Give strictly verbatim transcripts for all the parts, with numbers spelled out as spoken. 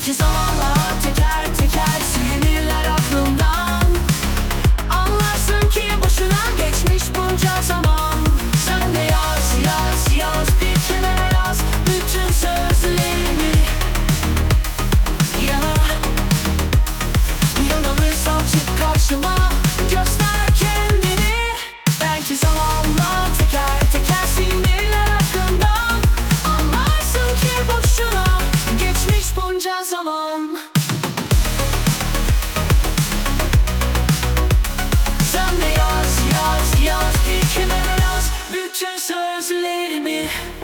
Belki zamanla teker teker silinirler aklımdan. Anlarsın ki boşuna geçmiş bunca zaman. Sen de yaz yaz yaz bir kenara yaz bütün sözlerimi. Yana yanılırsam çık karşıma, göster kendini. Belki zamanla teker teker silinirler aklımdan. Anlarsın ki boşuna geçmiş bunca zaman. Sen de yaz yaz yaz bir kenara yaz bütün sözlerimi.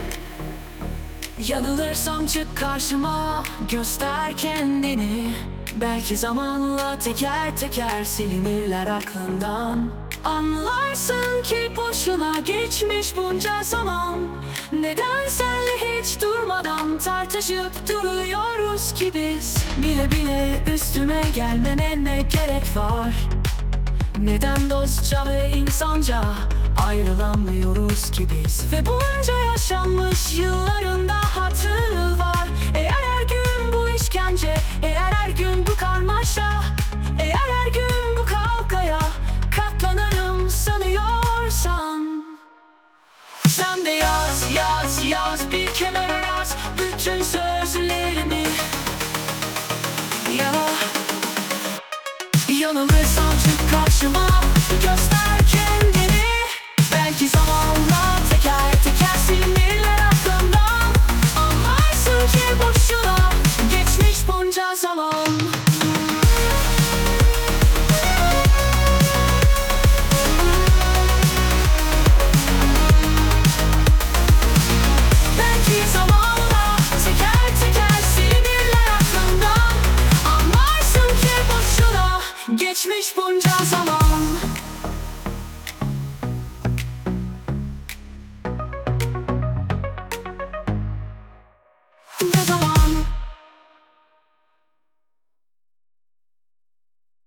Yanılırsam çık karşıma, göster kendini. Belki zamanla teker teker silinirler aklından. Anlarsın ki boşuna geçmiş bunca zaman. Neden senle hiç durmadan tartışıp duruyoruz ki biz? Bile bile üstüme gelmene ne gerek var? Neden dostça ve insanca ayrılamıyoruz ki biz? Ve bunca yaşanmış yıllarında hatırı var. Eğer her gün bu işkence, eğer her gün bu karmaşa, eğer her gün bu kavgaya katlanırım sanıyorsan, sen de yaz yaz yaz bir kenara yaz bütün sözlerimi. Ya yanılırsam